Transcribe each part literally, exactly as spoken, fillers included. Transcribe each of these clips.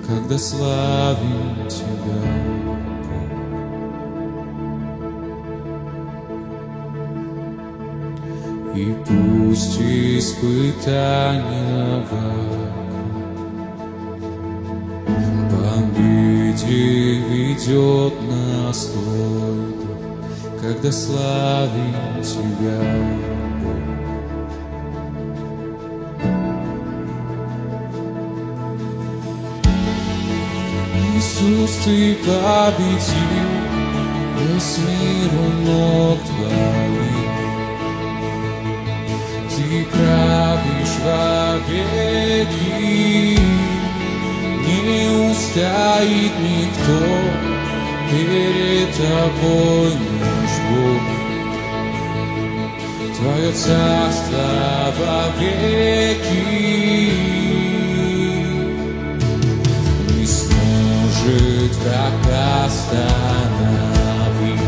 когда славим Тебя. И пусть испытания вокруг победе ведет нас Твой Дух, когда славим Тебя. Иисус, Ты победил весь мир у ног Твоих. Ты правишь вовеки, не устоит никто перед Тобой, наш Бог. Твое царство вовеки не сможет враг остановить.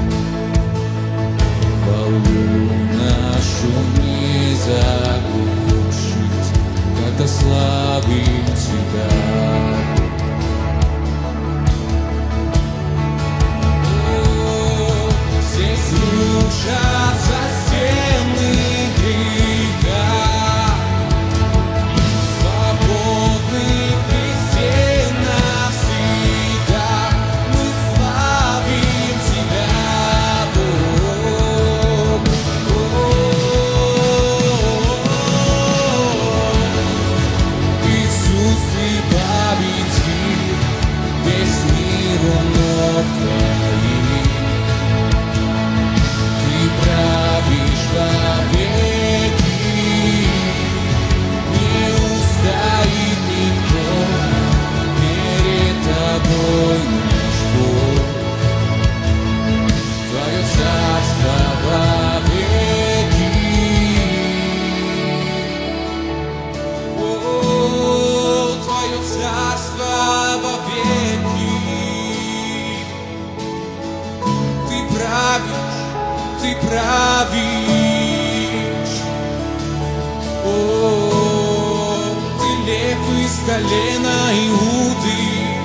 Хвалу нашу не заглушить, когда славим Тебя. Здесь рушатся стены греха, свободны в Христе навсегда. Мы славим Тебя, Бог. Иисус, Ты победил весь мир у ног Твоих. Ты правишь вовеки, не устоит никто перед Тобой, наш Бог. Твое царство вовеки. О, Твое царство вовеки. Ты правишь, Ты правишь. О, Ты лев из колена Иуды.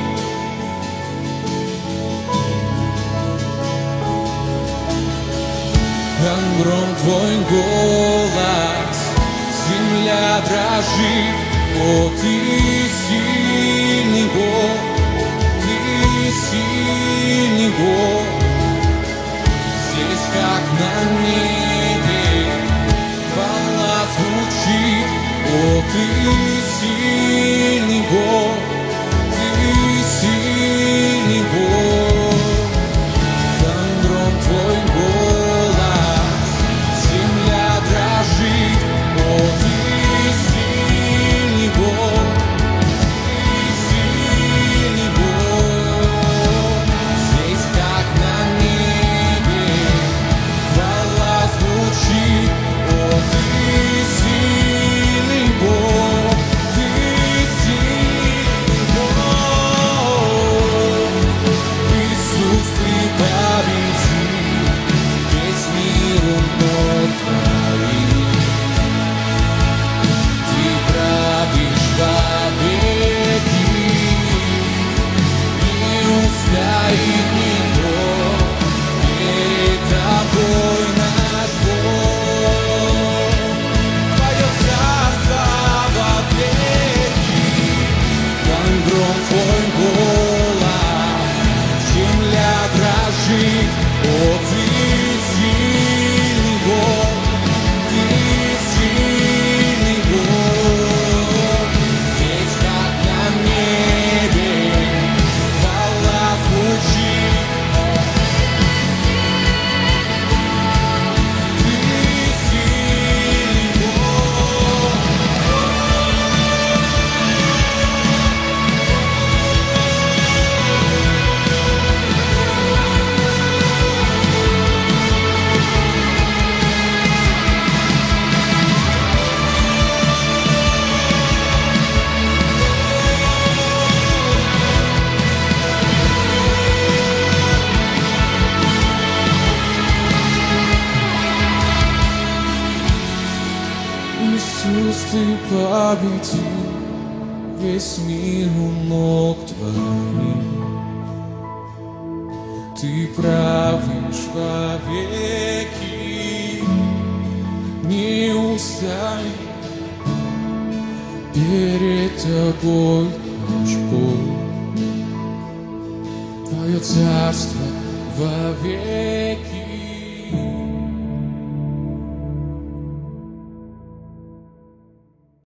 Как гром Твой голос, земля дрожит. О, Ты сильный Бог, Ты сильный Бог. Здесь, как на небе, хвала звучит. О, Ты сильный Бог, Ты сильный Бог. Как гром Твой голос, земля дрожит. О, Ты сильный Бог, Ты сильный Бог. Здесь, как на небе, хвала звучит. О, Ты сильный Бог, Ты сильный Бог. Иисус, Ты победил весь мир у ног Твоих. Ты правишь вовеки, не устоит никто перед Тобой, наш Бог. Твое царство вовеки, как гром Твой голос, земля дрожит. О, Ты сильный Бог, Ты сильный Бог. Здесь, как на небе, хвала звучит. Ты сильный Бог. Иисус, Ты победил весь мир у ног твоих. Ты правишь вовеки, не устоишь перед тобой, Бог. Твое царство вовеки.